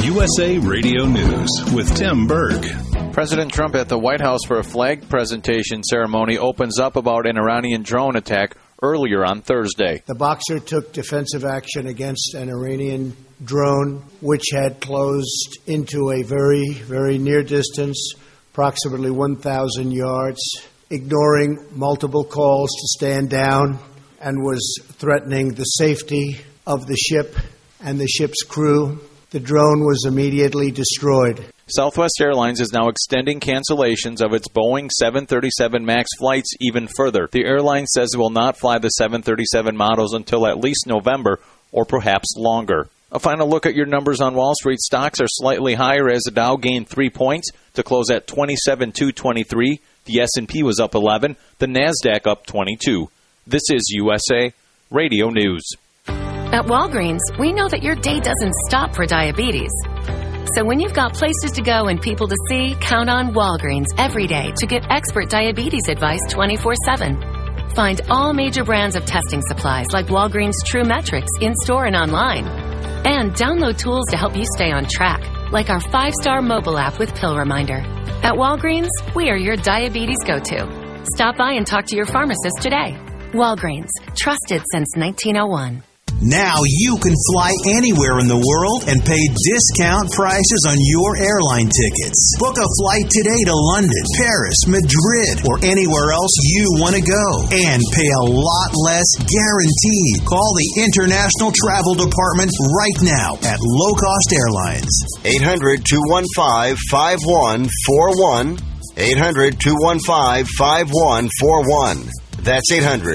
USA Radio News with Tim Berg. President Trump at the White House for a flag presentation ceremony opens up about an Iranian drone attack earlier on Thursday. The boxer took defensive action against an Iranian drone, which had closed into a very, very near distance, approximately 1,000 yards, ignoring multiple calls to stand down, and was threatening the safety of the ship and the ship's crew. The drone was immediately destroyed. Southwest Airlines is now extending cancellations of its Boeing 737 MAX flights even further. The airline says it will not fly the 737 models until at least November or perhaps longer. A final look at your numbers on Wall Street. Stocks are slightly higher as the Dow gained 3 points to close at 27,223. The S&P was up 11. The NASDAQ up 22. This is USA Radio News. At Walgreens, we know that your day doesn't stop for diabetes. So when you've got places to go and people to see, count on Walgreens every day to get expert diabetes advice 24/7. Find all major brands of testing supplies like Walgreens True Metrics in-store and online. And download tools to help you stay on track, like our 5-star mobile app with Pill Reminder. At Walgreens, we are your diabetes go-to. Stop by and talk to your pharmacist today. Walgreens, trusted since 1901. Now you can fly anywhere in the world and pay discount prices on your airline tickets. Book a flight today to London, Paris, Madrid, or anywhere else you want to go. And pay a lot less guaranteed. Call the International Travel Department right now at Low Cost Airlines. 800-215-5141. 800-215-5141. That's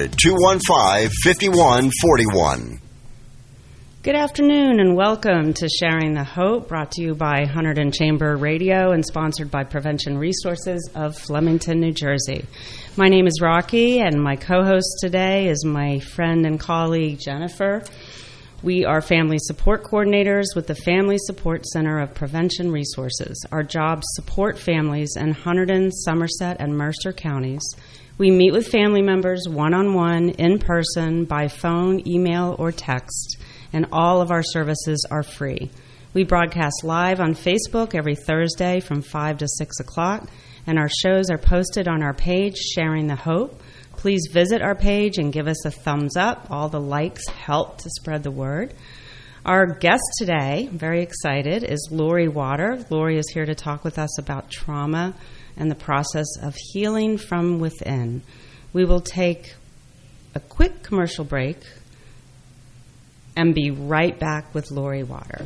800-215-5141. Good afternoon and welcome to Sharing the Hope, brought to you by Hunterdon Chamber Radio and sponsored by Prevention Resources of Flemington, New Jersey. My name is Rocky and my co-host today is my friend and colleague Jennifer. We are family support coordinators with the Family Support Center of Prevention Resources. Our jobs support families in Hunterdon, Somerset, and Mercer counties. We meet with family members one-on-one, in person, by phone, email, or text, and all of our services are free. We broadcast live on Facebook every Thursday from 5 to 6 o'clock, and our shows are posted on our page, Sharing the Hope. Please visit our page and give us a thumbs up. All the likes help to spread the word. Our guest today, I'm very excited, is Lori Water. Lori is here to talk with us about trauma and the process of healing from within. We will take a quick commercial break and be right back with Lori Water.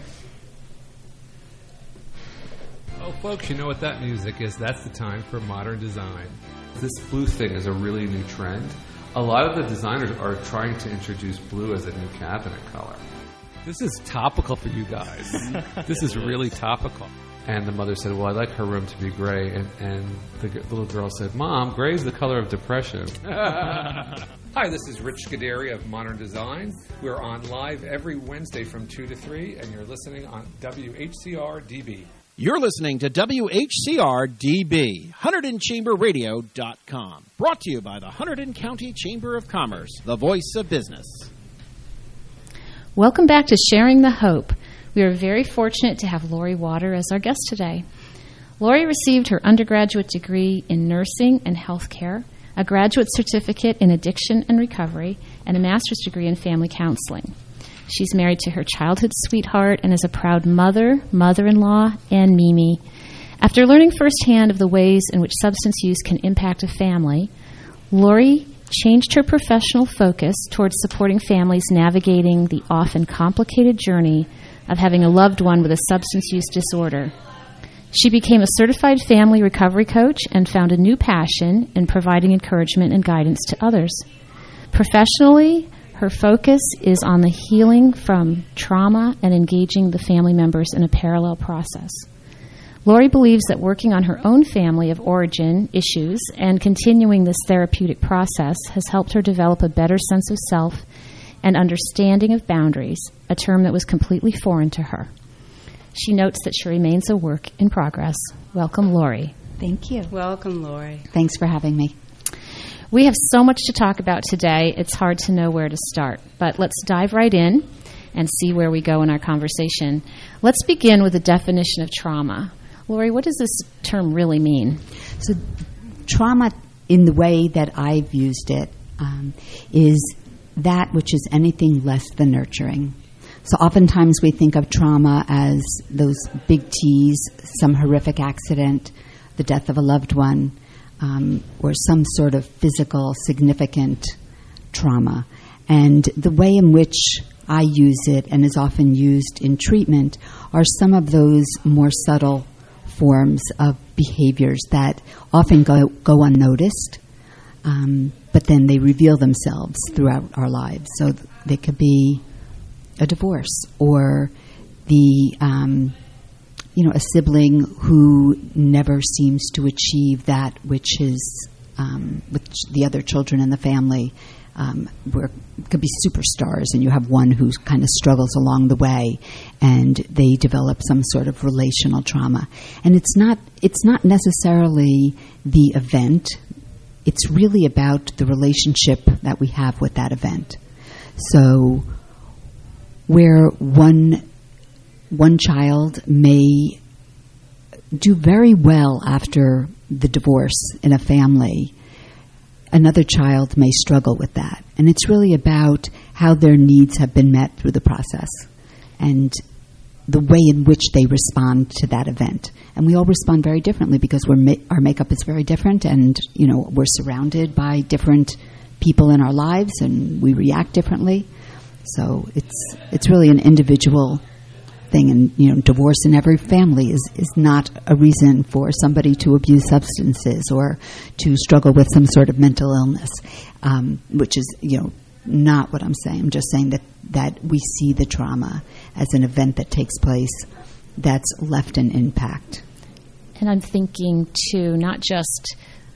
Oh, folks, you know what that music is. That's the time for modern design. This blue thing is a really new trend. A lot of the designers are trying to introduce blue as a new cabinet color. This is topical for you guys. This is really topical. And the mother said, well, I'd like her room to be gray. And the little girl said, Mom, gray is the color of depression. Hi, this is Rich Scuderi of Modern Design. We're on live every Wednesday from 2 to 3, and you're listening on WHCR-DB. You're listening to WHCR-DB, HunterdonChamberRadio.com. Brought to you by the Hunterdon County Chamber of Commerce, the voice of business. Welcome back to Sharing the Hope. We are very fortunate to have Lori Water as our guest today. Lori received her undergraduate degree in nursing and healthcare, a graduate certificate in addiction and recovery, and a master's degree in family counseling. She's married to her childhood sweetheart and is a proud mother, mother-in-law, and Mimi. After learning firsthand of the ways in which substance use can impact a family, Lori changed her professional focus towards supporting families navigating the often complicated journey of having a loved one with a substance use disorder. She became a certified family recovery coach and found a new passion in providing encouragement and guidance to others. Professionally, her focus is on the healing from trauma and engaging the family members in a parallel process. Lori believes that working on her own family of origin issues and continuing this therapeutic process has helped her develop a better sense of self and understanding of boundaries, a term that was completely foreign to her. She notes that she remains a work in progress. Welcome, Lori. Thank you. Welcome, Lori. Thanks for having me. We have so much to talk about today, it's hard to know where to start. But let's dive right in and see where we go in our conversation. Let's begin with the definition of trauma. Lori, what does this term really mean? So trauma, in the way that I've used it, is that which is anything less than nurturing. So oftentimes we think of trauma as those big T's, some horrific accident, the death of a loved one, or some sort of physical significant trauma. And the way in which I use it and is often used in treatment are some of those more subtle forms of behaviors that often go unnoticed, but then they reveal themselves throughout our lives. So they could be a divorce, or a sibling who never seems to achieve that which is which the other children in the family could be superstars, and you have one who kind of struggles along the way, and they develop some sort of relational trauma. And it's not necessarily the event. It's really about the relationship that we have with that event. So where one child may do very well after the divorce in a family, another child may struggle with that. And it's really about how their needs have been met through the process and the way in which they respond to that event. And we all respond very differently because our makeup is very different, and we're surrounded by different people in our lives, and we react differently. So it's really an individual thing, and divorce in every family is not a reason for somebody to abuse substances or to struggle with some sort of mental illness, which is not what I'm saying. I'm just saying that we see the trauma as an event that takes place that's left an impact. And I'm thinking too, not just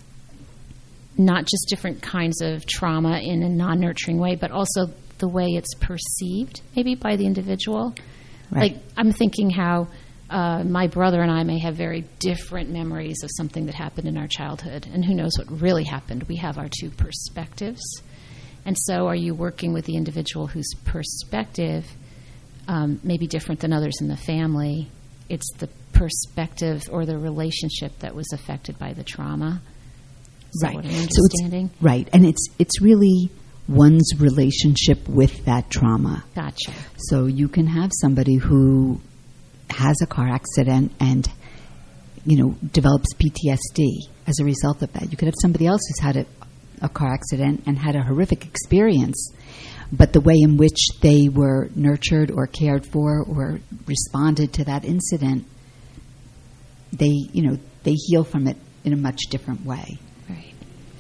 different kinds of trauma in a non-nurturing way, but also the way it's perceived, maybe by the individual. Right. Like, I'm thinking how my brother and I may have very different memories of something that happened in our childhood, and who knows what really happened. We have our two perspectives. And so are you working with the individual whose perspective may be different than others in the family? It's the perspective or the relationship that was affected by the trauma. Is that what I'm understanding? So right. And it's really one's relationship with that trauma. Gotcha. So you can have somebody who has a car accident and, develops PTSD as a result of that. You could have somebody else who's had a car accident and had a horrific experience, but the way in which they were nurtured or cared for or responded to that incident, they heal from it in a much different way. Right.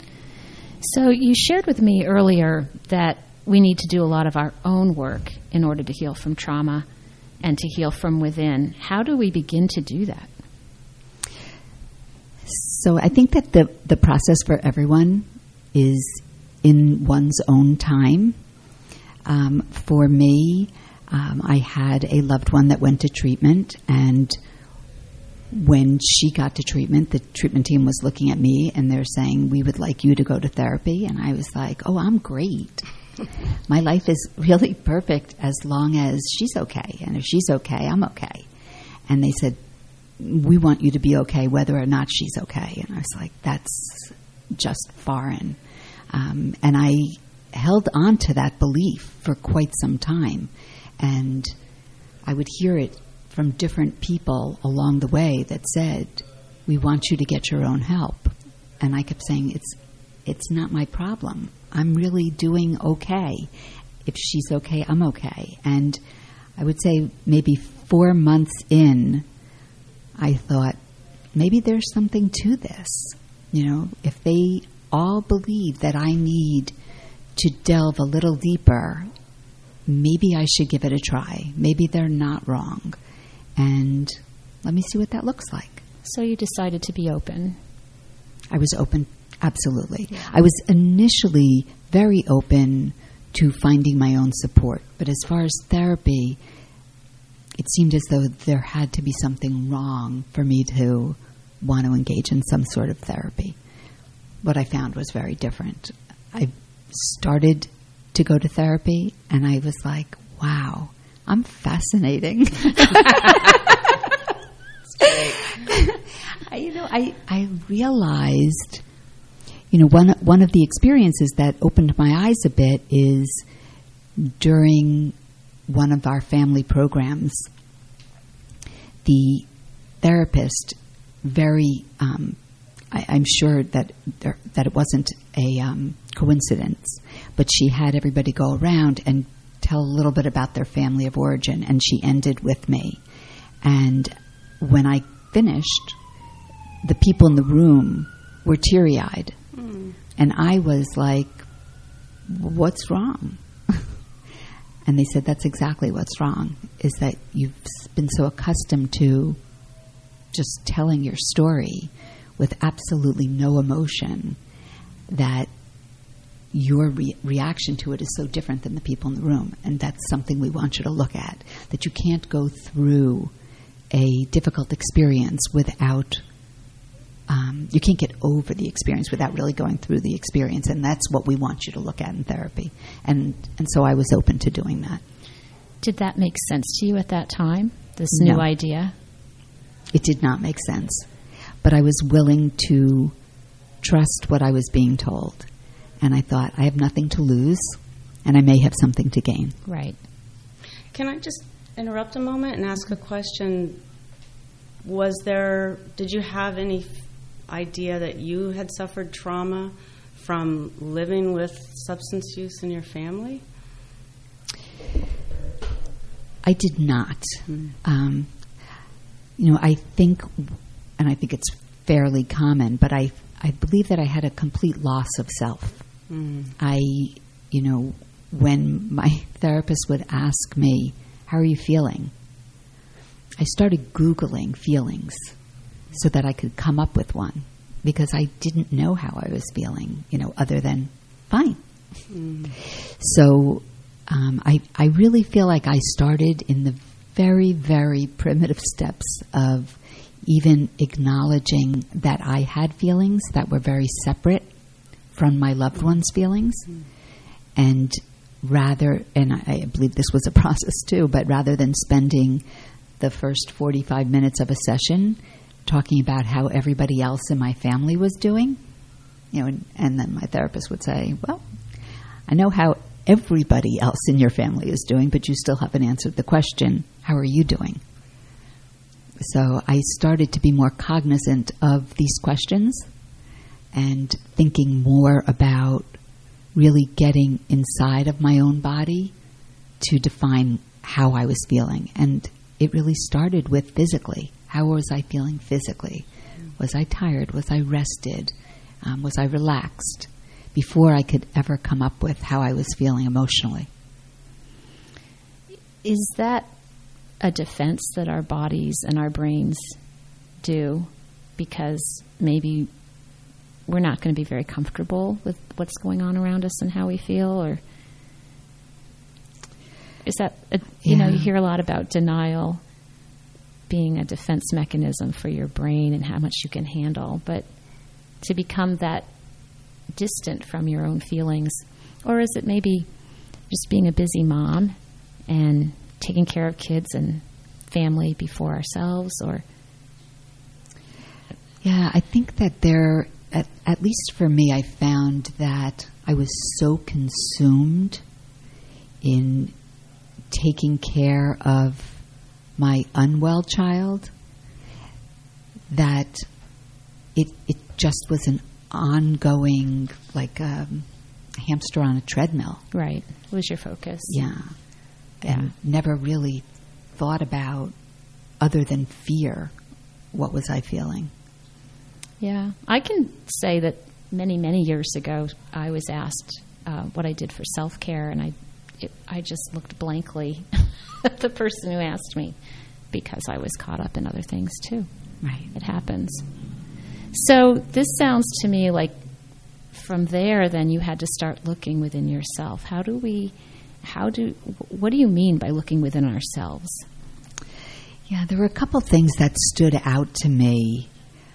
So you shared with me earlier that we need to do a lot of our own work in order to heal from trauma and to heal from within. How do we begin to do that? So I think that the process for everyone is in one's own time. For me, I had a loved one that went to treatment, and when she got to treatment, the treatment team was looking at me and they're saying, "We would like you to go to therapy." And I was like, "Oh, I'm great. My life is really perfect as long as she's okay. And if she's okay, I'm okay." And they said, "We want you to be okay whether or not she's okay." And I was like, that's just foreign. And I held on to that belief for quite some time. And I would hear it from different people along the way that said, "We want you to get your own help." And I kept saying, it's not my problem. I'm really doing okay. If she's okay, I'm okay. And I would say maybe 4 months in, I thought, maybe there's something to this. If they all believe that I need to delve a little deeper, maybe I should give it a try. Maybe they're not wrong. And let me see what that looks like. So you decided to be open. I was open, absolutely. Yeah. I was initially very open to finding my own support. But as far as therapy, it seemed as though there had to be something wrong for me to want to engage in some sort of therapy. What I found was very different. I started to go to therapy, and I was like, wow, I'm fascinating. I realized, one of the experiences that opened my eyes a bit is during one of our family programs, the therapist, I'm sure that it wasn't a coincidence, but she had everybody go around and tell a little bit about their family of origin, and she ended with me. And when I finished, the people in the room were teary-eyed. And I was like, what's wrong? And they said, that's exactly what's wrong, is that you've been so accustomed to just telling your story with absolutely no emotion that your reaction to it is so different than the people in the room. And that's something we want you to look at, that you can't go through a difficult experience without, you can't get over the experience without really going through the experience. And that's what we want you to look at in therapy. And so I was open to doing that. Did that make sense to you at that time, this new idea? It did not make sense. But I was willing to trust what I was being told. And I thought, I have nothing to lose, and I may have something to gain. Right. Can I just interrupt a moment and ask a question? Did you have any idea that you had suffered trauma from living with substance use in your family? I did not. I think, and I think it's fairly common, but I believe that I had a complete loss of self. When my therapist would ask me, how are you feeling? I started Googling feelings so that I could come up with one, because I didn't know how I was feeling, other than fine. So I really feel like I started in the very, very primitive steps of even acknowledging that I had feelings that were very separate from my loved one's feelings. And I believe this was a process too, but rather than spending the first 45 minutes of a session talking about how everybody else in my family was doing, and then my therapist would say, well, I know how everybody else in your family is doing, but you still haven't answered the question, how are you doing? So I started to be more cognizant of these questions and thinking more about really getting inside of my own body to define how I was feeling. And it really started with physically. How was I feeling physically? Was I tired? Was I rested? Was I relaxed? Before I could ever come up with how I was feeling emotionally. Is that a defense that our bodies and our brains do because maybe we're not going to be very comfortable with what's going on around us and how we feel? Or is that, you hear a lot about denial being a defense mechanism for your brain and how much you can handle, but to become that distant from your own feelings? Or is it maybe just being a busy mom and taking care of kids and family before ourselves? Or I think that at least for me, I found that I was so consumed in taking care of my unwell child that it just was an ongoing, like a hamster on a treadmill. Right. It was your focus. Yeah. And never really thought about, other than fear, what was I feeling. Yeah. I can say that many, many years ago, I was asked what I did for self-care, and I just looked blankly at the person who asked me because I was caught up in other things too. Right. It happens. So this sounds to me like from there, then you had to start looking within yourself. What do you mean by looking within ourselves? Yeah, there were a couple things that stood out to me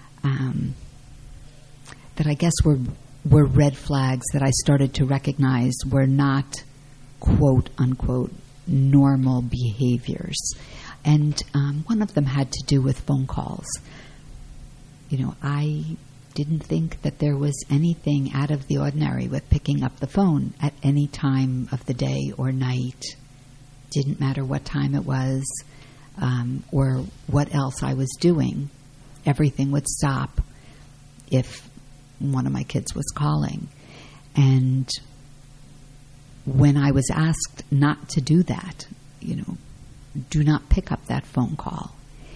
that I guess were red flags that I started to recognize were not quote unquote normal behaviors. And one of them had to do with phone calls. You know, I didn't think that there was anything out of the ordinary with picking up the phone at any time of the day or night. Didn't matter what time it was or what else I was doing. Everything would stop if one of my kids was calling. And when I was asked not to do that, you know, do not pick up that phone call,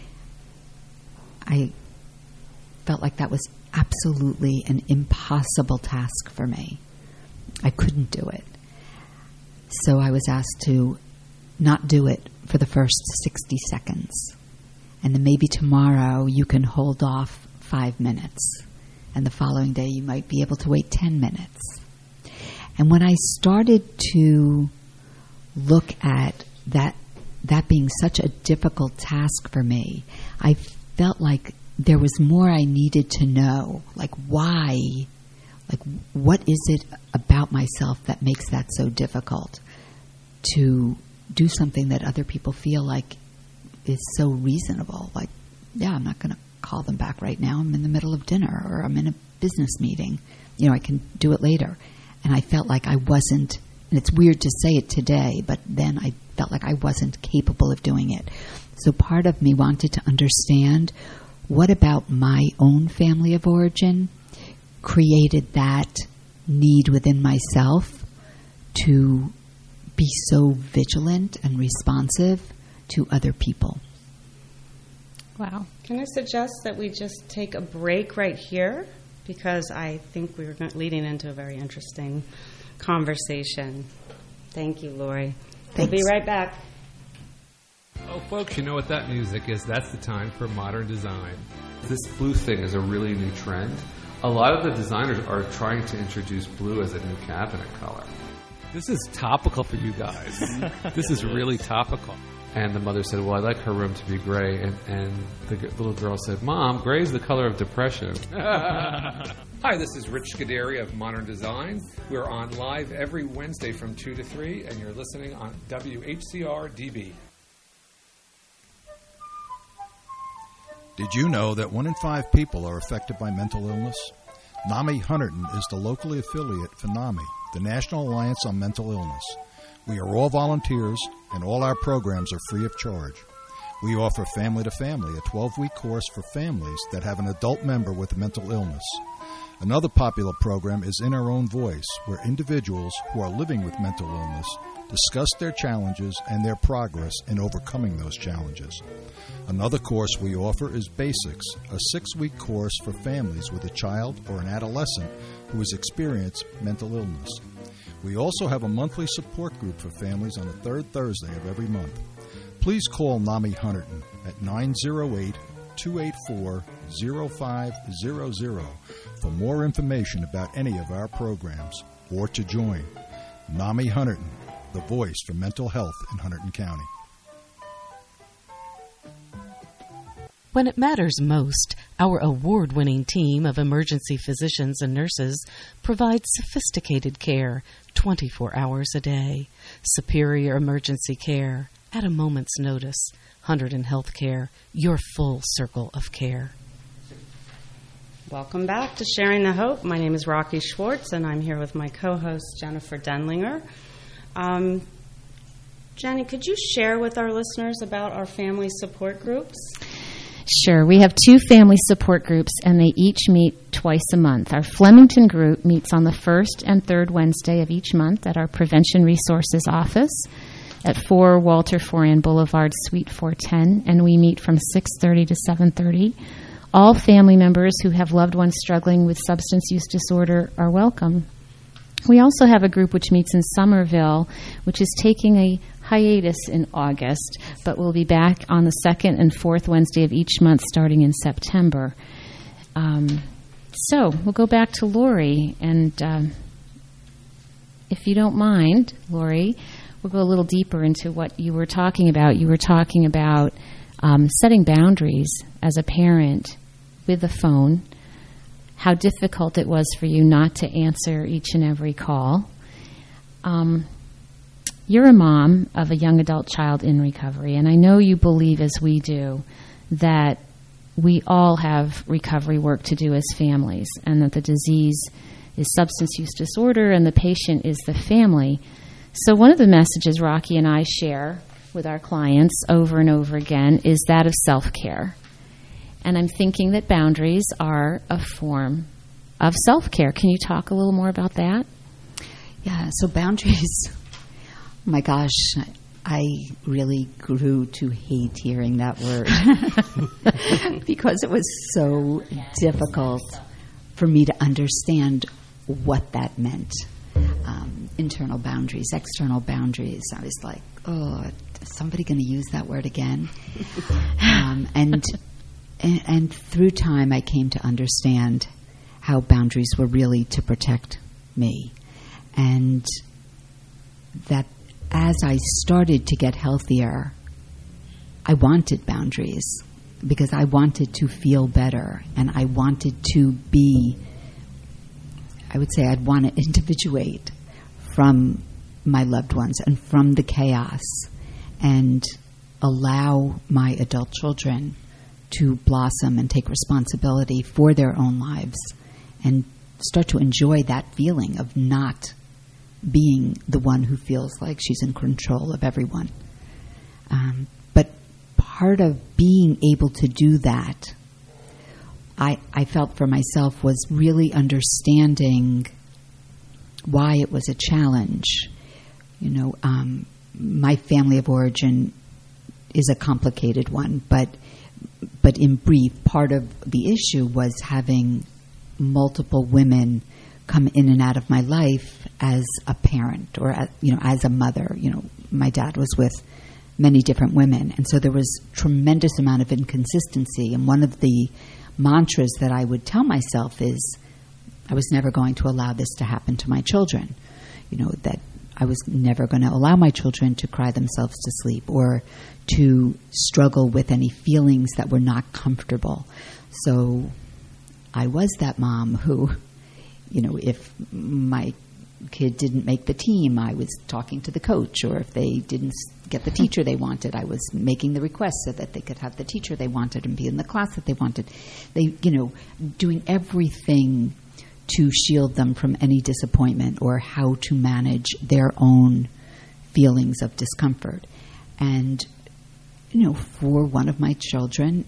I felt like that was absolutely an impossible task for me. I couldn't do it. So I was asked to not do it for the first 60 seconds. And then maybe tomorrow you can hold off 5 minutes. And the following day you might be able to wait 10 minutes. And when I started to look at that being such a difficult task for me, I felt like there was more I needed to know. Like, why? Like, what is it about myself that makes that so difficult to do something that other people feel like is so reasonable? Like, yeah, I'm not going to call them back right now. I'm in the middle of dinner, or I'm in a business meeting. You know, I can do it later. And I felt like I wasn't, and it's weird to say it today, but then I felt like I wasn't capable of doing it. So part of me wanted to understand, what about my own family of origin created that need within myself to be so vigilant and responsive to other people? Wow. Can I suggest that we just take a break right here? Because I think we're leading into a very interesting conversation. Thank you, Lori. Thanks. We'll be right back. Oh, folks, you know what that music is. That's the time for modern design. This blue thing is a really new trend. A lot of the designers are trying to introduce blue as a new cabinet color. This is topical for you guys. This is really topical. And the mother said, well, I like her room to be gray. And the little girl said, Mom, gray is the color of depression. Hi, this is Rich Scuderi of Modern Design. We're on live every Wednesday from 2 to 3, and you're listening on WHCR-DB. Did you know that 1 in 5 people are affected by mental illness? NAMI Hunterdon is the locally affiliate for NAMI, the National Alliance on Mental Illness. We are all volunteers, and all our programs are free of charge. We offer Family to Family, a 12-week course for families that have an adult member with a mental illness. Another popular program is In Our Own Voice, where individuals who are living with mental illness discuss their challenges and their progress in overcoming those challenges. Another course we offer is Basics, a 6-week course for families with a child or an adolescent who has experienced mental illness. We also have a monthly support group for families on the third Thursday of every month. Please call NAMI Hunterdon at 908-284-0500 for more information about any of our programs or to join. NAMI Hunterdon, the voice for mental health in Hunterdon County. When it matters most, our award-winning team of emergency physicians and nurses provides sophisticated care 24 hours a day. Superior emergency care at a moment's notice. Hunterdon Healthcare, your full circle of care. Welcome back to Sharing the Hope. My name is Rocky Schwartz, and I'm here with my co-host, Jennifer Denlinger. Jenny, could you share with our listeners about our family support groups? Sure. We have 2 family support groups, and they each meet twice a month. Our Flemington group meets on the first and third Wednesday of each month at our Prevention Resources office at 4 Walter Foran Boulevard, Suite 410, and we meet from 6:30 to 7:30. All family members who have loved ones struggling with substance use disorder are welcome. We also have a group which meets in Somerville, which is taking a hiatus in August, but we'll be back on the second and fourth Wednesday of each month starting in September. So we'll go back to Lori, and if you don't mind, Lori, we'll go a little deeper into what you were talking about. You were talking about setting boundaries as a parent with the phone, how difficult it was for you not to answer each and every call. you're a mom of a young adult child in recovery, and I know you believe, as we do, that we all have recovery work to do as families, and that the disease is substance use disorder and the patient is the family. So one of the messages Rocky and I share with our clients over and over again is that of self-care. And I'm thinking that boundaries are a form of self-care. Can you talk a little more about that? Yeah, so boundaries, oh my gosh, I really grew to hate hearing that word because it was so difficult for me to understand what that meant. Internal boundaries, external boundaries. I was like, oh, is somebody going to use that word again? And through time, I came to understand how boundaries were really to protect me. And that as I started to get healthier, I wanted boundaries because I wanted to feel better, and I wanted to be, I would say I'd want to individuate from my loved ones and from the chaos and allow my adult children to blossom and take responsibility for their own lives and start to enjoy that feeling of not being the one who feels like she's in control of everyone. But part of being able to do that, I felt for myself, was really understanding why it was a challenge. You know, my family of origin is a complicated one, but in brief, part of the issue was having multiple women come in and out of my life as a parent or, as a mother. You know, my dad was with many different women, and so there was tremendous amount of inconsistency. And one of the mantras that I would tell myself is, I was never going to allow this to happen to my children. You know, that I was never going to allow my children to cry themselves to sleep or to struggle with any feelings that were not comfortable. So I was that mom who, you know, if my kid didn't make the team, I was talking to the coach, or if they didn't get the teacher they wanted, I was making the request so that they could have the teacher they wanted and be in the class that they wanted. They, you know, doing everything to shield them from any disappointment or how to manage their own feelings of discomfort. And, you know, for one of my children,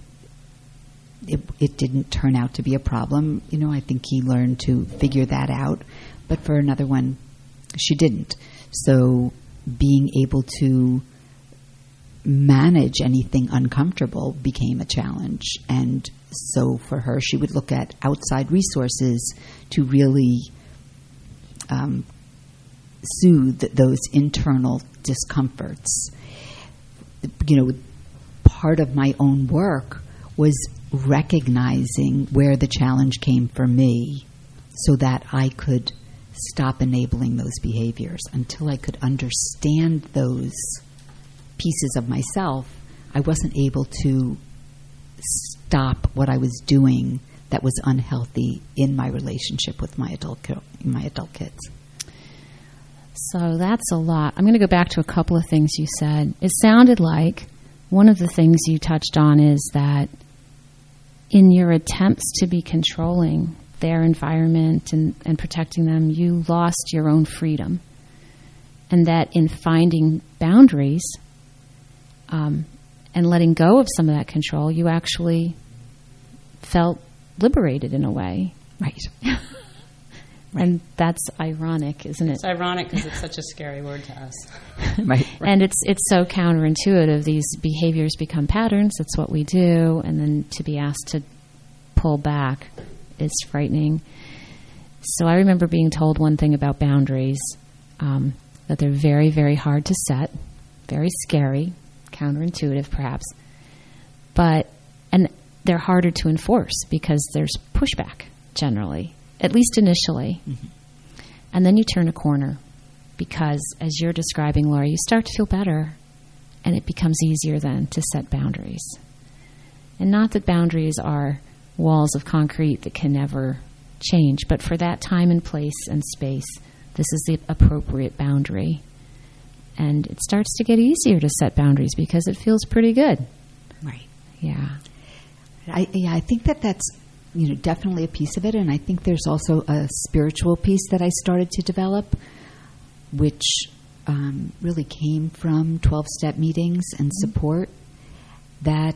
it didn't turn out to be a problem. You know, I think he learned to figure that out. But for another one, she didn't. So being able to manage anything uncomfortable became a challenge. And so for her, she would look at outside resources to really soothe those internal discomforts. You know, part of my own work was recognizing where the challenge came for me so that I could stop enabling those behaviors. Until I could understand those pieces of myself, I wasn't able to stop what I was doing that was unhealthy in my relationship with my adult kids. So that's a lot. I'm going to go back to a couple of things you said. It sounded like one of the things you touched on is that in your attempts to be controlling their environment and protecting them, you lost your own freedom. And that in finding boundaries and letting go of some of that control, you actually felt liberated in a way. Right. And that's ironic, isn't it? It's ironic because it's such a scary word to us. Right. And it's so counterintuitive. These behaviors become patterns. It's what we do. And then to be asked to pull back is frightening. So I remember being told one thing about boundaries, that they're very, very hard to set, very scary, counterintuitive perhaps, and they're harder to enforce because there's pushback generally, at least initially. Mm-hmm. And then you turn a corner because, as you're describing, Laura, you start to feel better and it becomes easier then to set boundaries. And not that boundaries are walls of concrete that can never change, but for that time and place and space, this is the appropriate boundary. And it starts to get easier to set boundaries because it feels pretty good. Right. Yeah. I think that's definitely a piece of it, and I think there's also a spiritual piece that I started to develop, which really came from 12-step meetings and support. That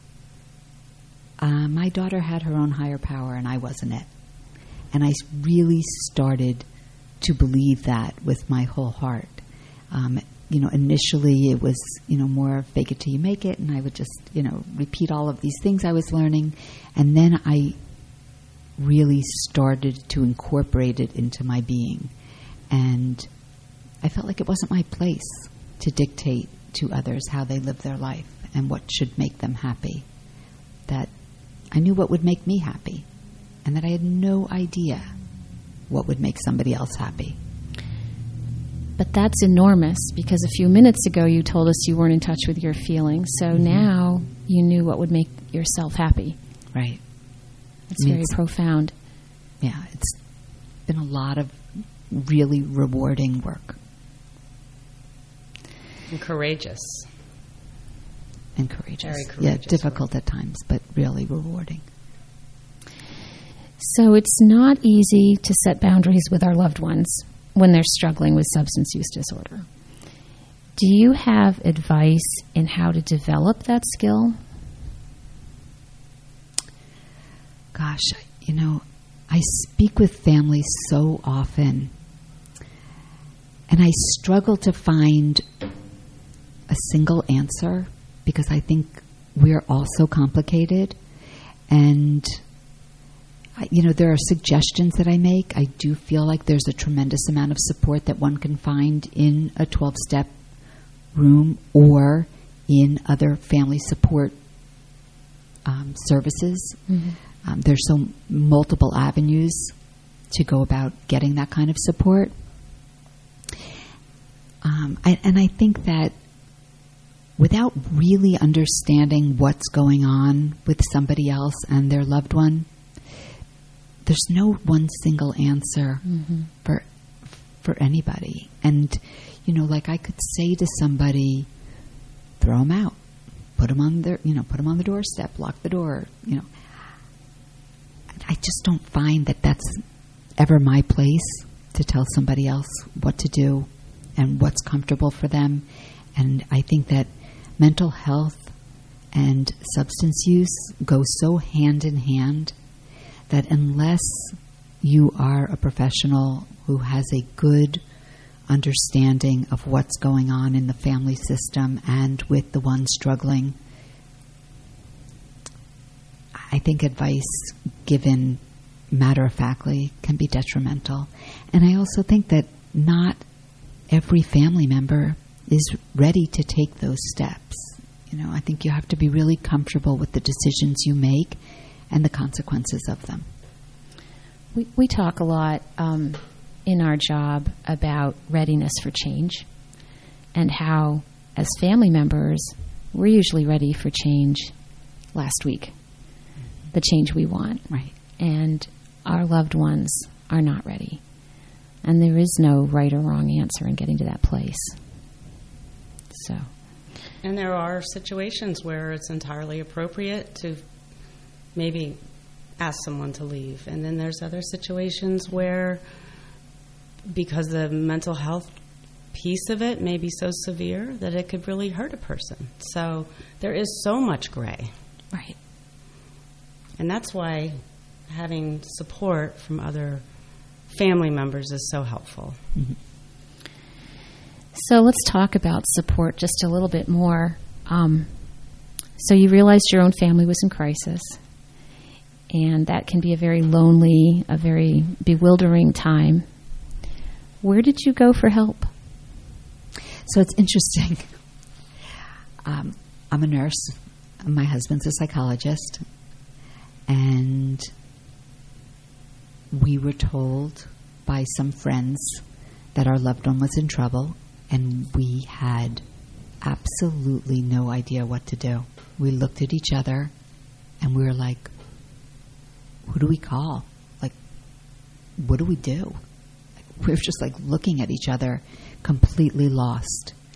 my daughter had her own higher power, and I wasn't it, and I really started to believe that with my whole heart. Initially it was, more fake it till you make it, and I would just, repeat all of these things I was learning, and then I really started to incorporate it into my being, and I felt like it wasn't my place to dictate to others how they live their life and what should make them happy. That I knew what would make me happy, and that I had no idea what would make somebody else happy. But that's enormous, because a few minutes ago you told us you weren't in touch with your feelings. So now you knew what would make yourself happy. Right. It's very profound. Yeah, it's been a lot of really rewarding work. And courageous. And courageous. Very courageous. Yeah, difficult at times, but really rewarding. So it's not easy to set boundaries with our loved ones when they're struggling with substance use disorder. Do you have advice in how to develop that skill? Gosh, I speak with families so often, and I struggle to find a single answer, because I think we're all so complicated. And there are suggestions that I make. I do feel like there's a tremendous amount of support that one can find in a 12-step room or in other family support services. Mm-hmm. There's so multiple avenues to go about getting that kind of support. And I think that without really understanding what's going on with somebody else and their loved one, there's no one single answer for anybody. And, like I could say to somebody, throw them out, put them on the doorstep, lock the door, I just don't find that that's ever my place to tell somebody else what to do and what's comfortable for them. And I think that mental health and substance use go so hand in hand that unless you are a professional who has a good understanding of what's going on in the family system and with the one struggling, I think advice given matter-of-factly can be detrimental. And I also think that not every family member is ready to take those steps. I think you have to be really comfortable with the decisions you make and the consequences of them. We talk a lot in our job about readiness for change, and how, as family members, we're usually ready for change last week, the change we want. Right. And our loved ones are not ready. And there is no right or wrong answer in getting to that place. So. And there are situations where it's entirely appropriate to maybe ask someone to leave. And then there's other situations where, because the mental health piece of it may be so severe that it could really hurt a person. So there is so much gray. Right. And that's why having support from other family members is so helpful. Mm-hmm. So let's talk about support just a little bit more. So you realized your own family was in crisis, and that can be a very lonely, a very bewildering time. Where did you go for help? So it's interesting. I'm a nurse. My husband's a psychologist. And we were told by some friends that our loved one was in trouble, and we had absolutely no idea what to do. We looked at each other, and we were like, who do we call? Like, what do we do? We were just like looking at each other, completely lost.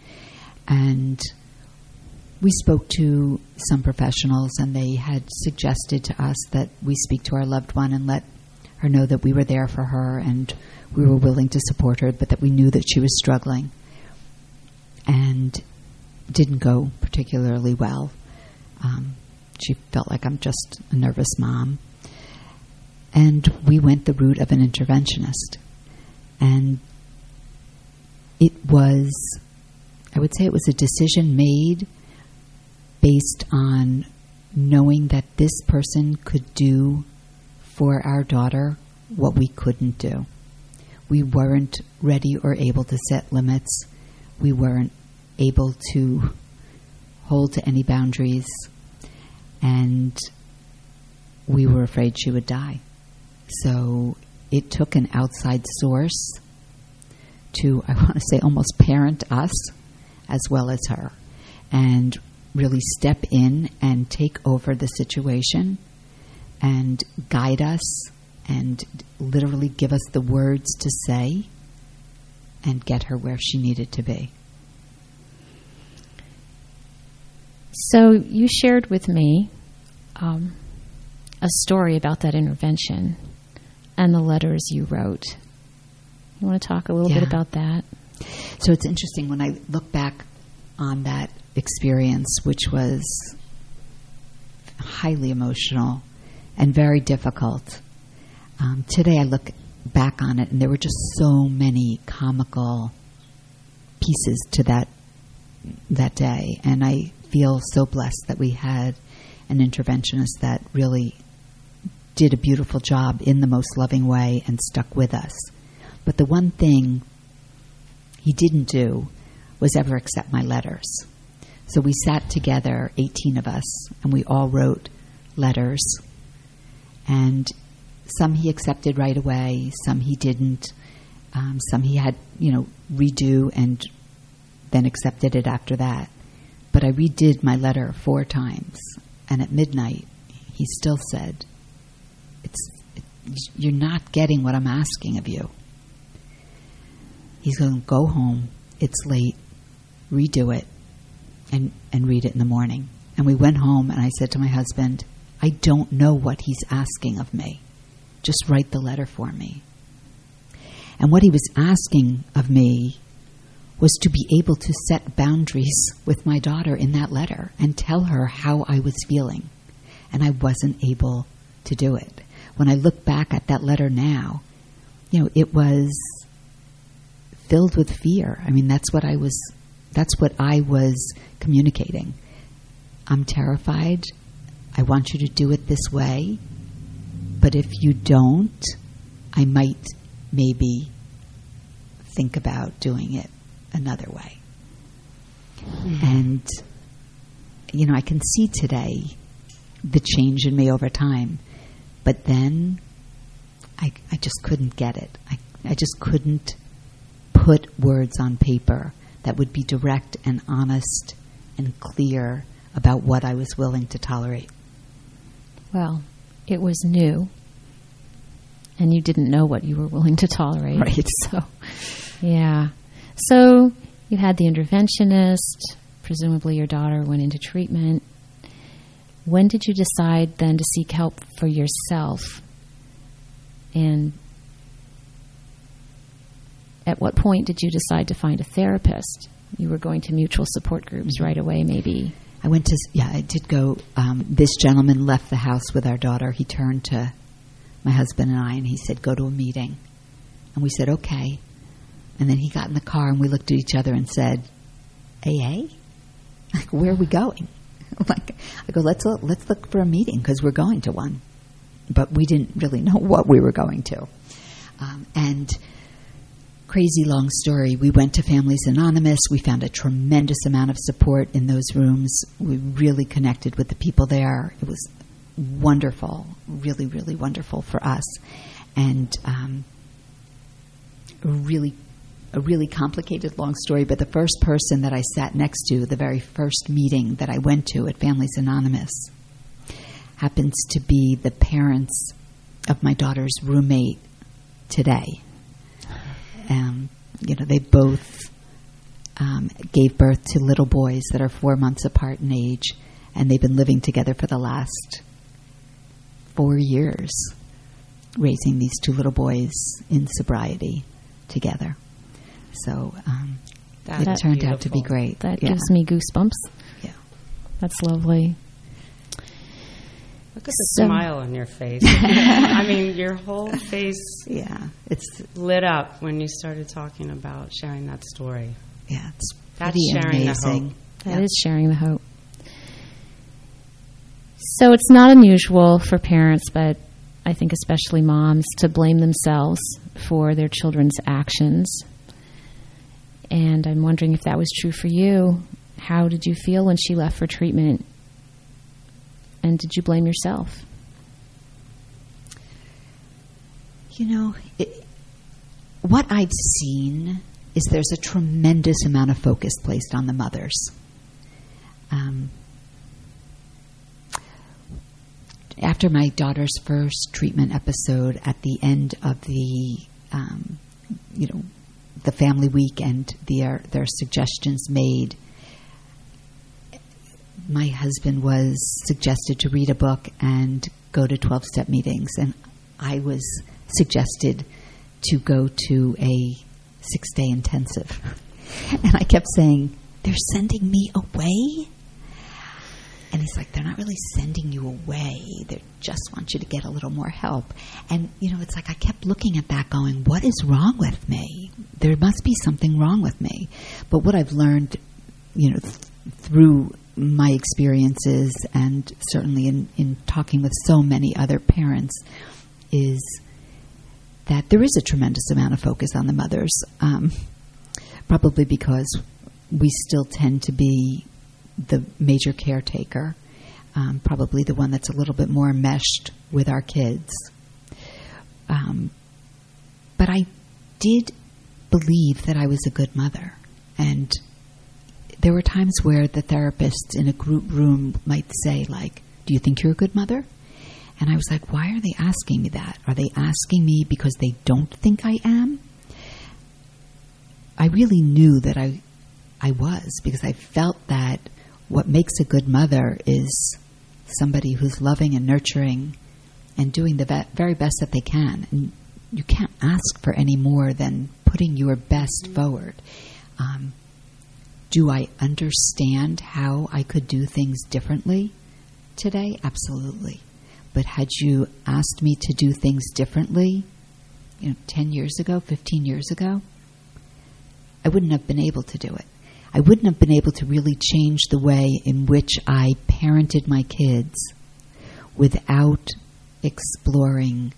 And we spoke to some professionals, and they had suggested to us that we speak to our loved one and let her know that we were there for her and we were willing to support her, but that we knew that she was struggling. And didn't go particularly well. She felt like I'm just a nervous mom. And we went the route of an interventionist. And it was, I would say it was a decision made based on knowing that this person could do for our daughter what we couldn't do. We weren't ready or able to set limits. We weren't able to hold to any boundaries. And we were afraid she would die. So it took an outside source to, I want to say, almost parent us as well as her, and really step in and take over the situation and guide us and literally give us the words to say and get her where she needed to be. So you shared with me a story about that intervention and the letters you wrote. You want to talk a little bit about that? So it's interesting when I look back on that experience, which was highly emotional and very difficult. Today I look back on it, and there were just so many comical pieces to that day, and I feel so blessed that we had an interventionist that really did a beautiful job in the most loving way and stuck with us. But the one thing he didn't do was ever accept my letters. So we sat together, 18 of us, and we all wrote letters. And some he accepted right away, some he didn't. Some he had, redo and then accepted it after that. But I redid my letter 4 times. And at midnight, he still said, you're not getting what I'm asking of you. He's going to go home. It's late. Redo it and read it in the morning. And we went home, and I said to my husband, I don't know what he's asking of me. Just write the letter for me. And what he was asking of me was to be able to set boundaries with my daughter in that letter and tell her how I was feeling. And I wasn't able to do it. When I look back at that letter now, it was filled with fear. I mean, that's what I was communicating. I'm terrified. I want you to do it this way. But if you don't, I might maybe think about doing it another way. Mm-hmm. And, I can see today the change in me over time. But then I just couldn't get it. I just couldn't put words on paper that would be direct and honest and clear about what I was willing to tolerate. Well, it was new, and you didn't know what you were willing to tolerate. Right. So, yeah. So you had the interventionist. Presumably your daughter went into treatment. When did you decide then to seek help for yourself? And at what point did you decide to find a therapist? You were going to mutual support groups right away, maybe. I did go. This gentleman left the house with our daughter. He turned to my husband and I, and he said, go to a meeting. And we said, okay. And then he got in the car, and we looked at each other and said, AA? Like, where are we going? I go, let's look for a meeting, because we're going to one. But we didn't really know what we were going to. And crazy long story, we went to Families Anonymous. We found a tremendous amount of support in those rooms. We really connected with the people there. It was wonderful, really, really wonderful for us. And a really complicated long story, but the first person that I sat next to, the very first meeting that I went to at Families Anonymous, happens to be the parents of my daughter's roommate today. They both gave birth to little boys that are 4 months apart in age, and they've been living together for the last 4 years, raising these 2 little boys in sobriety together. So it turned out to be great. That gives me goosebumps. Yeah. That's lovely. Look at the smile on your face. I mean, your whole face it's lit up when you started talking about sharing that story. Yeah, it's That's pretty sharing amazing. the hope. That is sharing the hope. So it's not unusual for parents, but I think especially moms, to blame themselves for their children's actions. And I'm wondering if that was true for you. How did you feel when she left for treatment? And did you blame yourself? You know, what I've seen is there's a tremendous amount of focus placed on the mothers. After my daughter's first treatment episode, at the end of the, the family week and their suggestions made, my husband was suggested to read a book and go to 12-step meetings, and I was suggested to go to a 6-day intensive. And I kept saying, they're sending me away? And he's like, they're not really sending you away. They just want you to get a little more help. And, it's like I kept looking at that going, what is wrong with me? There must be something wrong with me. But what I've learned, through my experiences and certainly in talking with so many other parents is that there is a tremendous amount of focus on the mothers, probably because we still tend to be the major caretaker, probably the one that's a little bit more enmeshed with our kids. But I did believe that I was a good mother, and there were times where the therapist in a group room might say, like, do you think you're a good mother? And I was like, why are they asking me that? Are they asking me because they don't think I am? I really knew that I was, because I felt that what makes a good mother is somebody who's loving and nurturing and doing the very best that they can. And you can't ask for any more than putting your best forward. Do I understand how I could do things differently today? Absolutely. But had you asked me to do things differently, 10 years ago, 15 years ago, I wouldn't have been able to do it. I wouldn't have been able to really change the way in which I parented my kids without exploring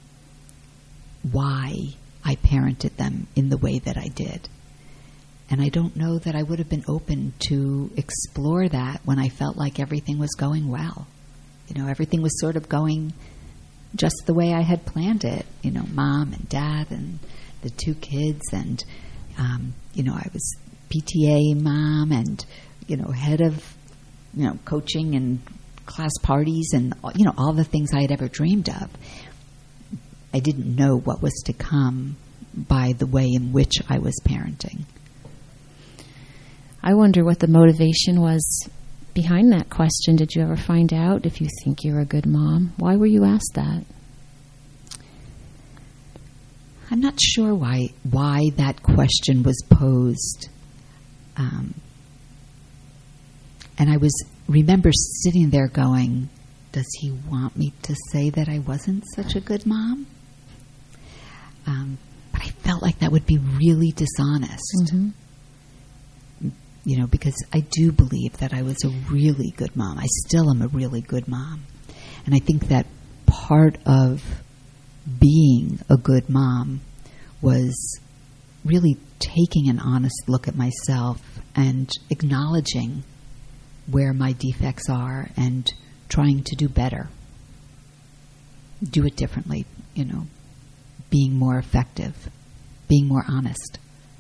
why I parented them in the way that I did. And I don't know that I would have been open to explore that when I felt like everything was going well. Everything was sort of going just the way I had planned it. Mom and dad and the 2 kids, and I was PTA mom and head of coaching and class parties and all the things I had ever dreamed of. I didn't know what was to come by the way in which I was parenting. I wonder what the motivation was behind that question. Did you ever find out if you think you're a good mom? Why were you asked that? I'm not sure why that question was posed. And I remember sitting there going, does he want me to say that I wasn't such a good mom? But I felt like that would be really dishonest. Mm-hmm. Because I do believe that I was a really good mom. I still am a really good mom. And I think that part of being a good mom was really taking an honest look at myself and acknowledging where my defects are and trying to do better. Do it differently, being more effective, being more honest.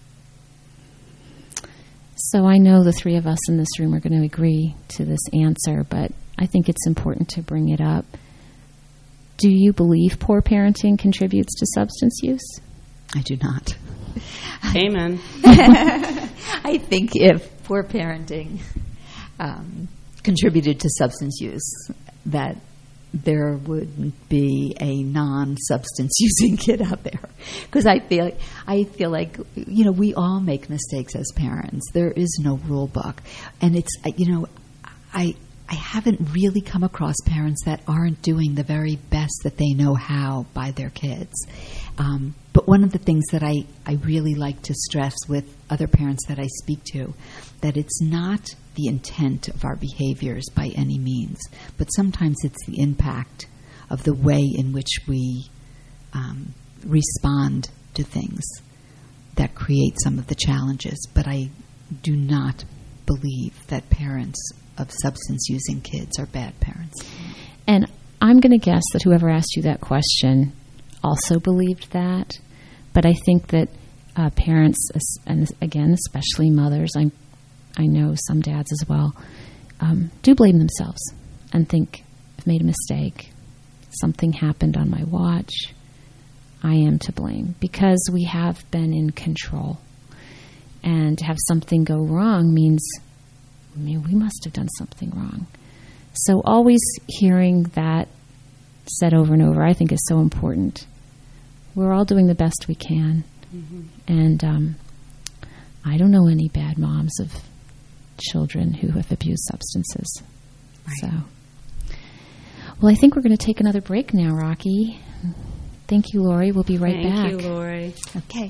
So I know the 3 of us in this room are going to agree to this answer, but I think it's important to bring it up. Do you believe poor parenting contributes to substance use? I do not. Amen. I think if poor parenting contributed to substance use, that there wouldn't be a non-substance using kid out there. Because I feel like, we all make mistakes as parents. There is no rule book. And it's, I haven't really come across parents that aren't doing the very best that they know how by their kids. But one of the things that I really like to stress with other parents that I speak to, that it's not the intent of our behaviors by any means, but sometimes it's the impact of the way in which we respond to things that create some of the challenges. But I do not believe that parents of substance-using kids are bad parents. And I'm going to guess that whoever asked you that question also believed that. But I think that parents, and again, especially mothers, I know some dads as well, do blame themselves and think, I've made a mistake. Something happened on my watch. I am to blame, because we have been in control. And to have something go wrong means, we must have done something wrong. So always hearing that said over and over, I think, is so important. We're all doing the best we can. Mm-hmm. And I don't know any bad moms of children who have abused substances. Right. So, well, I think we're going to take another break now, Rocky. Thank you, Lori. We'll be right back. Thank you, Lori. Okay.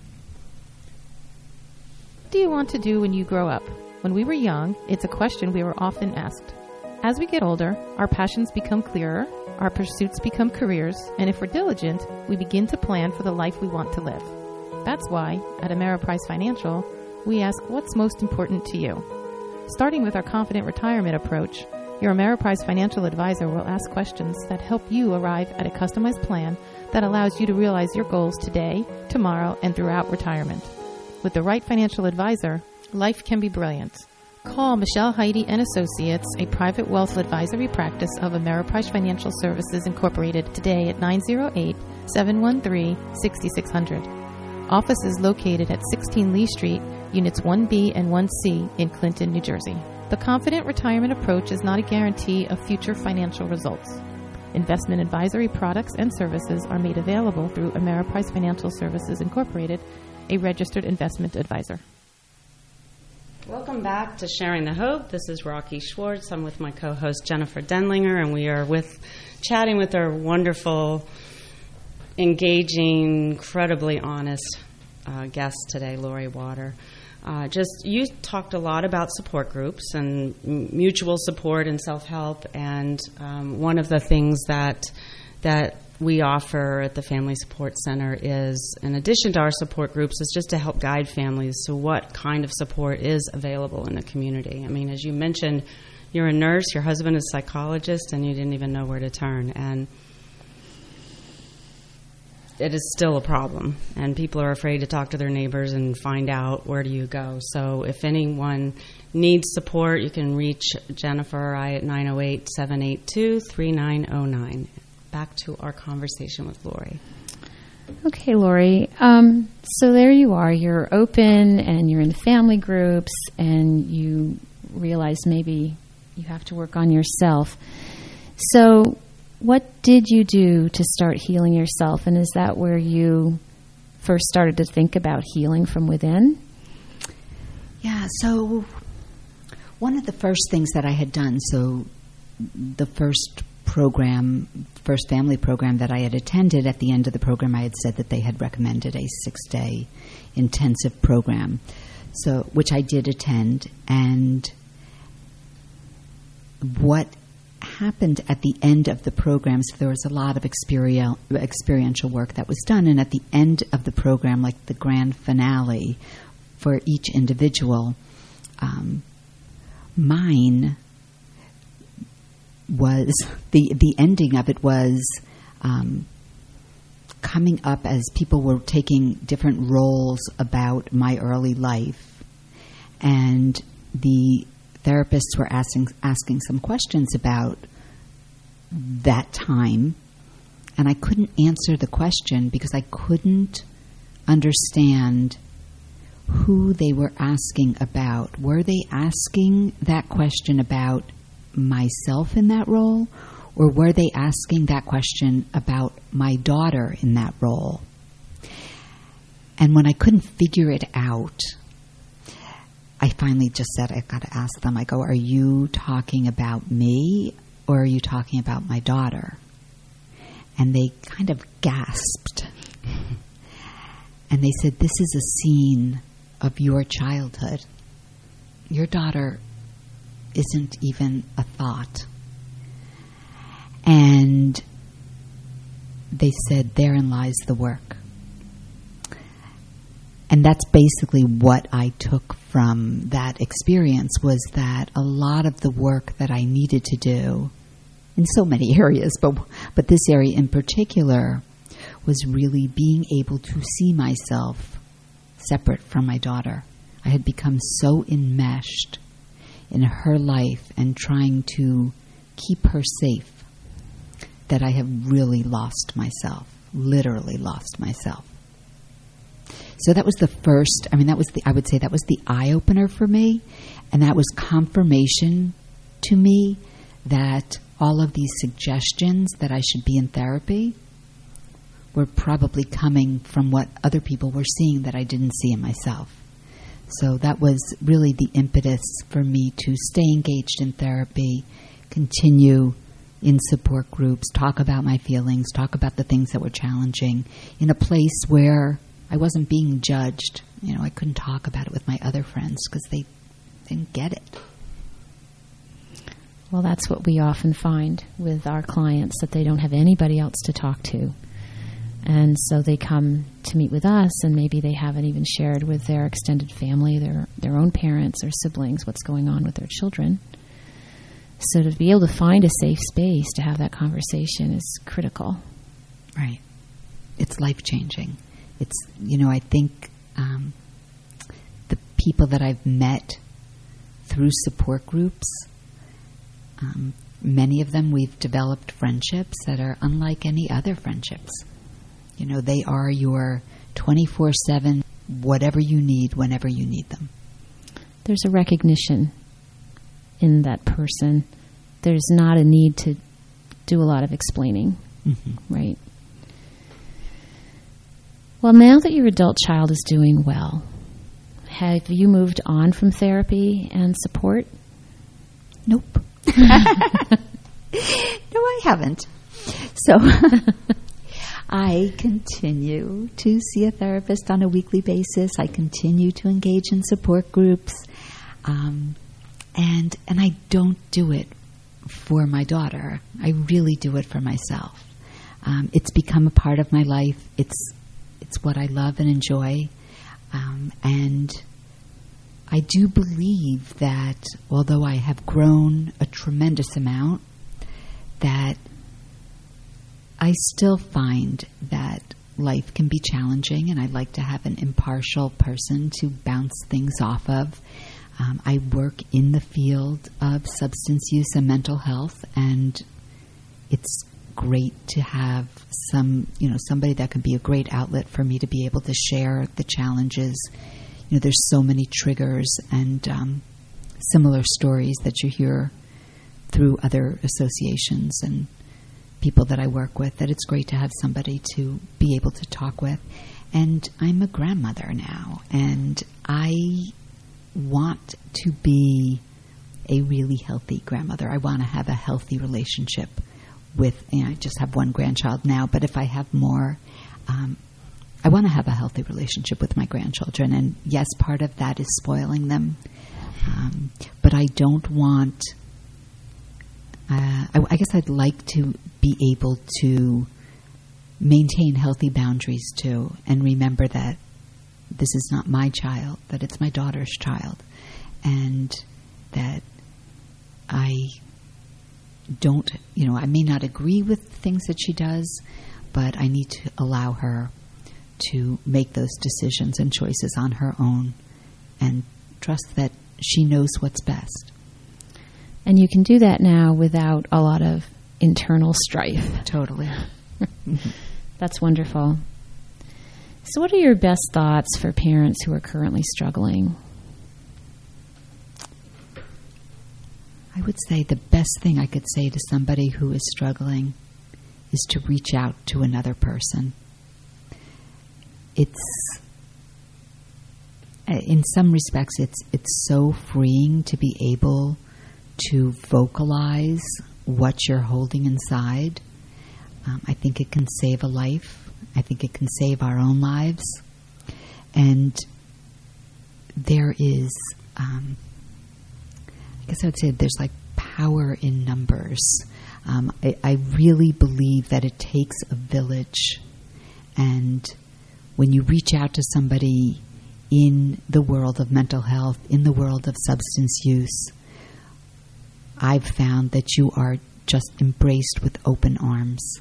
What do you want to do when you grow up? When we were young, it's a question we were often asked. As we get older, our passions become clearer, our pursuits become careers, and if we're diligent, we begin to plan for the life we want to live. That's why, at Ameriprise Financial, we ask what's most important to you. Starting with our Confident Retirement approach, your Ameriprise Financial Advisor will ask questions that help you arrive at a customized plan that allows you to realize your goals today, tomorrow, and throughout retirement. With the right financial advisor, life can be brilliant. Call Michelle Heidi and Associates, a private wealth advisory practice of Ameriprise Financial Services Incorporated, today at 908-713-6600. Office is located at 16 Lee Street, Units 1B and 1C in Clinton, New Jersey. The Confident Retirement approach is not a guarantee of future financial results. Investment advisory products and services are made available through Ameriprise Financial Services Incorporated, a registered investment advisor. Welcome back to Sharing the Hope. This is Rocky Schwartz. I'm with my co-host Jennifer Denlinger, and we are chatting with our wonderful, engaging, incredibly honest guest today, Lori Water. You talked a lot about support groups and mutual support and self-help, and one of the things that we offer at the Family Support Center is, in addition to our support groups, is just to help guide families to what kind of support is available in the community. I mean, as you mentioned, you're a nurse, your husband is a psychologist, and you didn't even know where to turn. And it is still a problem, and people are afraid to talk to their neighbors and find out where do you go. So if anyone needs support, you can reach Jennifer or I at 908-782-3909. Back to our conversation with Lori. Okay, Lori. So there you are. You're open, and you're in the family groups, and you realize maybe you have to work on yourself. So what did you do to start healing yourself, and is that where you first started to think about healing from within? Yeah, so one of the first things that I had done, so the first family program that I had attended, at the end of the program I had said that they had recommended a 6-day intensive program, so which I did attend. And what happened at the end of the program, so there was a lot of experiential work that was done, and at the end of the program, like the grand finale for each individual, mine was the ending of it was coming up as people were taking different roles about my early life, and the therapists were asking some questions about that time, and I couldn't answer the question because I couldn't understand who they were asking about. Were they asking that question about myself in that role, or were they asking that question about my daughter in that role? And when I couldn't figure it out, I finally just said, I've got to ask them. I go, are you talking about me, or are you talking about my daughter? And they kind of gasped. And they said, this is a scene of your childhood. Your daughter isn't even a thought. And they said, therein lies the work. And that's basically what I took from that experience, was that a lot of the work that I needed to do in so many areas, but this area in particular, was really being able to see myself separate from my daughter. I had become so enmeshed in her life and trying to keep her safe that I have really lost myself, literally lost myself. So that was the first, I would say that was the eye-opener for me, and that was confirmation to me that all of these suggestions that I should be in therapy were probably coming from what other people were seeing that I didn't see in myself. So that was really the impetus for me to stay engaged in therapy, continue in support groups, talk about my feelings, talk about the things that were challenging, in a place where I wasn't being judged. I couldn't talk about it with my other friends because they didn't get it. Well, that's what we often find with our clients, that they don't have anybody else to talk to. And so they come to meet with us, and maybe they haven't even shared with their extended family, their own parents or siblings, what's going on with their children. So to be able to find a safe space to have that conversation is critical. Right. It's life-changing. It's, I think the people that I've met through support groups, many of them we've developed friendships that are unlike any other friendships. They are your 24/7, whatever you need, whenever you need them. There's a recognition in that person. There's not a need to do a lot of explaining, right? Well, now that your adult child is doing well, have you moved on from therapy and support? Nope. No, I haven't. So I continue to see a therapist on a weekly basis. I continue to engage in support groups. And I don't do it for my daughter. I really do it for myself. It's become a part of my life. It's what I love and enjoy. And I do believe that although I have grown a tremendous amount, that I still find that life can be challenging, and I like to have an impartial person to bounce things off of. I work in the field of substance use and mental health, and it's great to have somebody that can be a great outlet for me to be able to share the challenges. There's so many triggers and similar stories that you hear through other associations and people that I work with, that it's great to have somebody to be able to talk with. And I'm a grandmother now, and I want to be a really healthy grandmother. I want to have a healthy relationship with, I just have one grandchild now, but if I have more, I want to have a healthy relationship with my grandchildren. And yes, part of that is spoiling them. But I don't want, I guess I'd like to be able to maintain healthy boundaries too, and remember that this is not my child, that it's my daughter's child, and that I don't, I may not agree with things that she does, but I need to allow her to make those decisions and choices on her own and trust that she knows what's best. And you can do that now without a lot of internal strife. Totally. That's wonderful. So what are your best thoughts for parents who are currently struggling? I would say the best thing I could say to somebody who is struggling is to reach out to another person. It's, in some respects, it's so freeing to be able to vocalize what you're holding inside. I think it can save a life. I think it can save our own lives. And there is, I guess I would say there's like power in numbers. I really believe that it takes a village. And when you reach out to somebody in the world of mental health, in the world of substance use, I've found that you are just embraced with open arms.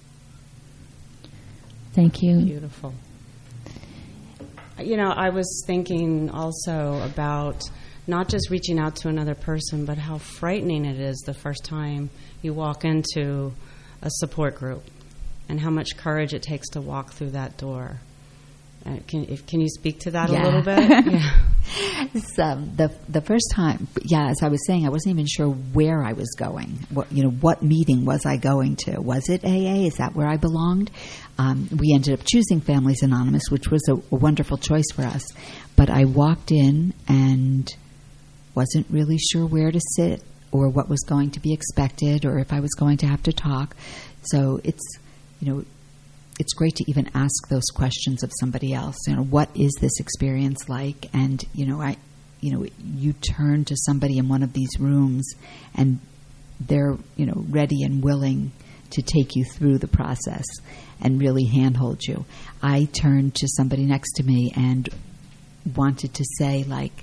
Thank you. Beautiful. You know, I was thinking also about not just reaching out to another person, but how frightening it is the first time you walk into a support group and how much courage it takes to walk through that door. Can you speak to that a little bit? Yeah. The first time, as I was saying, I wasn't even sure where I was going. What meeting was I going to? Was it AA? Is that where I belonged? We ended up choosing Families Anonymous, which was a wonderful choice for us. But I walked in and wasn't really sure where to sit or what was going to be expected or if I was going to have to talk. So it's great to even ask those questions of somebody else. What is this experience like? And you turn to somebody in one of these rooms, and they're ready and willing to take you through the process and really handhold you. I turned to somebody next to me and wanted to say,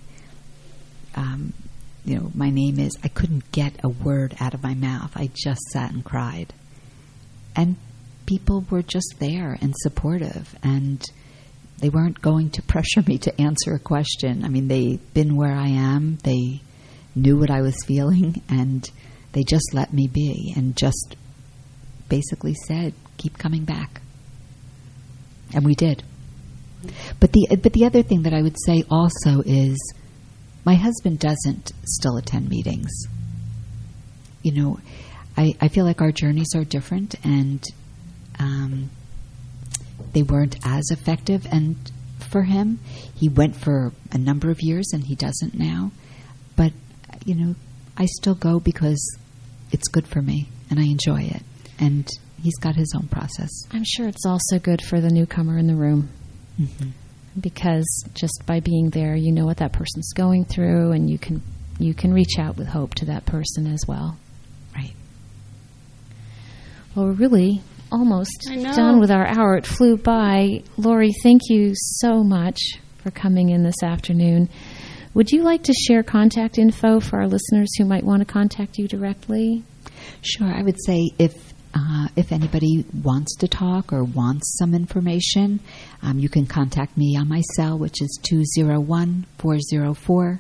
my name is. I couldn't get a word out of my mouth. I just sat and cried, and people were just there and supportive, and they weren't going to pressure me to answer a question. I mean, they'd been where I am. They knew what I was feeling, and they just let me be and just basically said, keep coming back. And we did. But the other thing that I would say also is my husband doesn't still attend meetings. I feel like our journeys are different, and they weren't as effective. And for him, he went for a number of years, and he doesn't now. But, I still go because it's good for me, and I enjoy it. And he's got his own process. I'm sure it's also good for the newcomer in the room. Mm-hmm. Because just by being there, you know what that person's going through, and you can reach out with hope to that person as well. Right. Well, we're really almost done with our hour. It flew by. Lori, thank you so much for coming in this afternoon. Would you like to share contact info for our listeners who might want to contact you directly? Sure. I would say if anybody wants to talk or wants some information, you can contact me on my cell, which is 201-404-9928.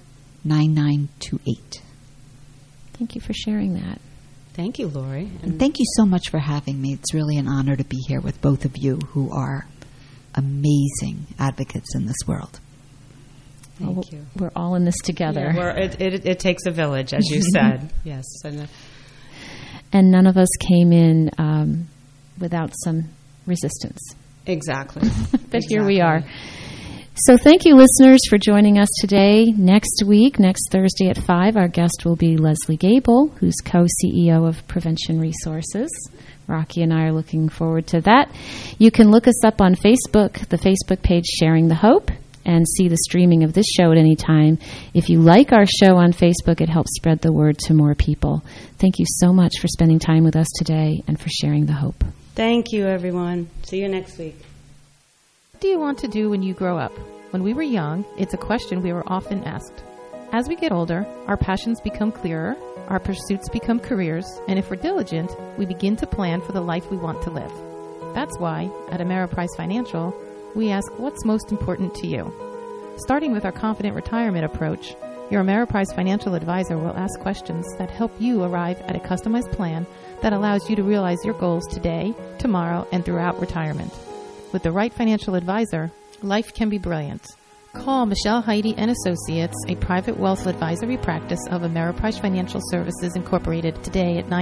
Thank you for sharing that. Thank you, Lori. And thank you so much for having me. It's really an honor to be here with both of you who are amazing advocates in this world. Thank you. We're all in this together. Yeah, it takes a village, as you said. Yes. And none of us came in without some resistance. Exactly. But here we are. So thank you, listeners, for joining us today. Next Thursday at 5, our guest will be Leslie Gable, who's co-CEO of Prevention Resources. Rocky and I are looking forward to that. You can look us up on Facebook, the Facebook page Sharing the Hope, and see the streaming of this show at any time. If you like our show on Facebook, it helps spread the word to more people. Thank you so much for spending time with us today and for sharing the hope. Thank you, everyone. See you next week. What do you want to do when you grow up? When we were young, it's a question we were often asked. As we get older, our passions become clearer, our pursuits become careers, and if we're diligent, we begin to plan for the life we want to live. That's why, at Ameriprise Financial, we ask what's most important to you. Starting with our Confident Retirement approach, your Ameriprise Financial advisor will ask questions that help you arrive at a customized plan that allows you to realize your goals today, tomorrow, and throughout retirement. With the right financial advisor, life can be brilliant. Call Michelle Heidi and Associates, a private wealth advisory practice of Ameriprise Financial Services Incorporated, today at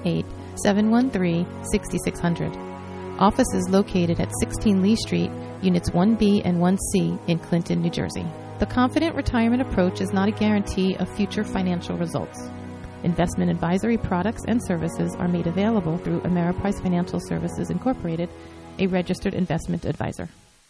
908-713-6600. Office is located at 16 Lee Street, Units 1B and 1C in Clinton, New Jersey. The Confident Retirement approach is not a guarantee of future financial results. Investment advisory products and services are made available through Ameriprise Financial Services Incorporated, a registered investment advisor.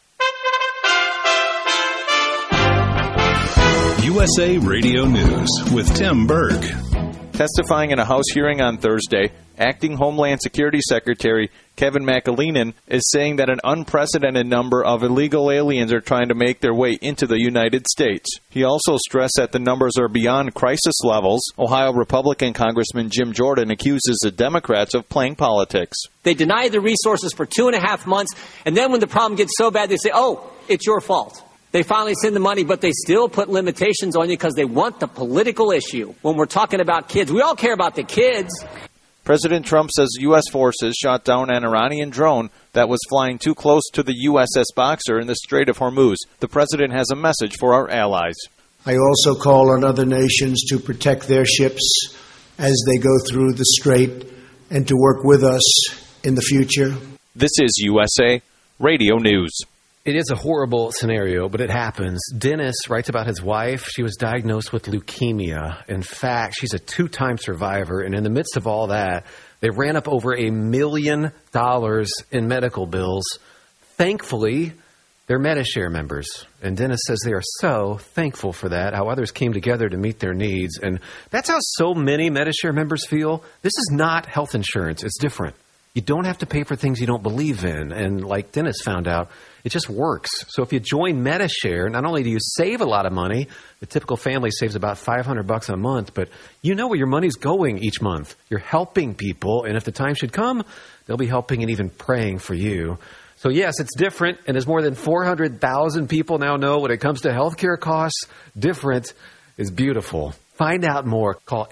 USA Radio News with Tim Berg. Testifying in a House hearing on Thursday, Acting Homeland Security Secretary Kevin McAleenan is saying that an unprecedented number of illegal aliens are trying to make their way into the United States. He also stressed that the numbers are beyond crisis levels. Ohio Republican Congressman Jim Jordan accuses the Democrats of playing politics. They deny the resources for 2.5 months, and then when the problem gets so bad, they say, oh, it's your fault. They finally send the money, but they still put limitations on you because they want the political issue. When we're talking about kids, we all care about the kids. President Trump says U.S. forces shot down an Iranian drone that was flying too close to the USS Boxer in the Strait of Hormuz. The president has a message for our allies. I also call on other nations to protect their ships as they go through the strait and to work with us in the future. This is USA Radio News. It is a horrible scenario, but it happens. Dennis writes about his wife. She was diagnosed with leukemia. In fact, she's a 2-time survivor. And in the midst of all that, they ran up over $1 million in medical bills. Thankfully, they're Medi-Share members. And Dennis says they are so thankful for that, how others came together to meet their needs. And that's how so many Medi-Share members feel. This is not health insurance. It's different. You don't have to pay for things you don't believe in. And like Dennis found out, it just works. So if you join Medi-Share, not only do you save a lot of money, the typical family saves about $500 a month, but you know where your money's going each month. You're helping people, and if the time should come, they'll be helping and even praying for you. So yes, it's different, and as more than 400,000 people now know when it comes to healthcare costs, different is beautiful. Find out more. Call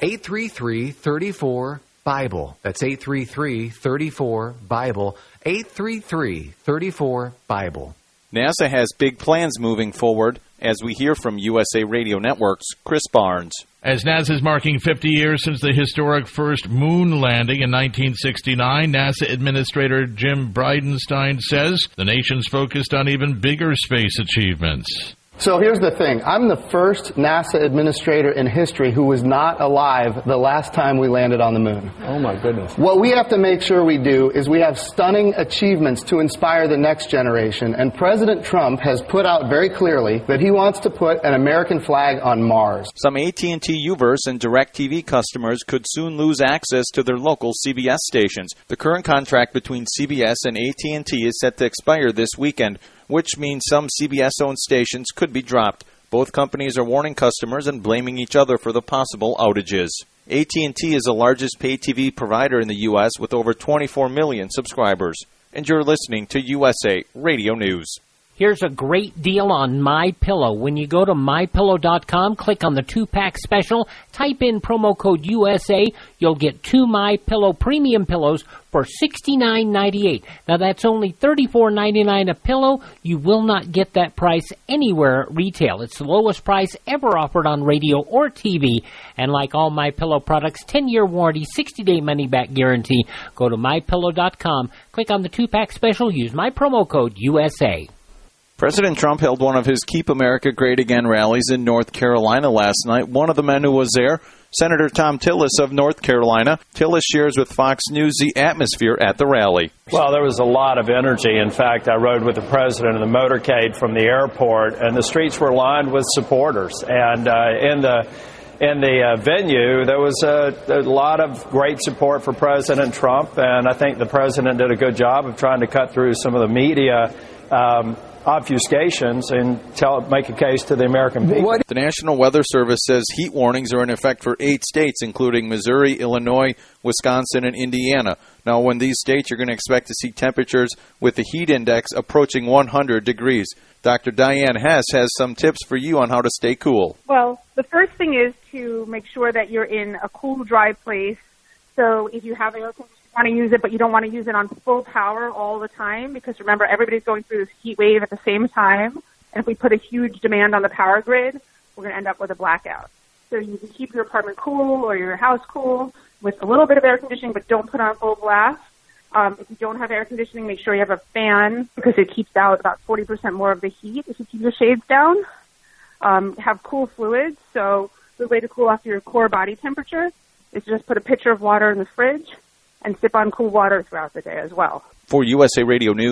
833-34-BIBLE. That's 833-34-BIBLE. 833-34-BIBLE. NASA has big plans moving forward, as we hear from USA Radio Network's Chris Barnes. As NASA's marking 50 years since the historic first moon landing in 1969, NASA Administrator Jim Bridenstine says the nation's focused on even bigger space achievements. So here's the thing. I'm the first NASA administrator in history who was not alive the last time we landed on the moon. Oh, my goodness. What we have to make sure we do is we have stunning achievements to inspire the next generation. And President Trump has put out very clearly that he wants to put an American flag on Mars. Some AT&T UVerse and DirecTV customers could soon lose access to their local CBS stations. The current contract between CBS and AT&T is set to expire this weekend, which means some CBS-owned stations could be dropped. Both companies are warning customers and blaming each other for the possible outages. AT&T is the largest pay TV provider in the U.S. with over 24 million subscribers. And you're listening to USA Radio News. Here's a great deal on MyPillow. When you go to MyPillow.com, click on the 2-pack special, type in promo code USA, you'll get 2 MyPillow premium pillows for $69.98. Now that's only $34.99 a pillow. You will not get that price anywhere at retail. It's the lowest price ever offered on radio or TV. And like all MyPillow products, 10-year warranty, 60-day money-back guarantee. Go to MyPillow.com, click on the 2-pack special, use my promo code USA. President Trump held one of his Keep America Great Again rallies in North Carolina last night. One of the men who was there, Senator Thom Tillis of North Carolina. Tillis shares with Fox News the atmosphere at the rally. Well, there was a lot of energy. In fact, I rode with the president in the motorcade from the airport, and the streets were lined with supporters. And in the venue, there was a lot of great support for President Trump, and I think the president did a good job of trying to cut through some of the media obfuscations and make a case to the American people. The National Weather Service says heat warnings are in effect for 8 states, including Missouri, Illinois, Wisconsin, and Indiana. Now, when these states, you're going to expect to see temperatures with the heat index approaching 100 degrees. Dr. Diane Hess has some tips for you on how to stay cool. Well, the first thing is to make sure that you're in a cool, dry place. So if you have air conditioning want to use it, but you don't want to use it on full power all the time because, remember, everybody's going through this heat wave at the same time. And if we put a huge demand on the power grid, we're going to end up with a blackout. So you can keep your apartment cool or your house cool with a little bit of air conditioning, but don't put on full blast. If you don't have air conditioning, make sure you have a fan because it keeps out about 40% more of the heat if you keep your shades down. Have cool fluids. So the way to cool off your core body temperature is just put a pitcher of water in the fridge and sip on cool water throughout the day as well. For USA Radio News,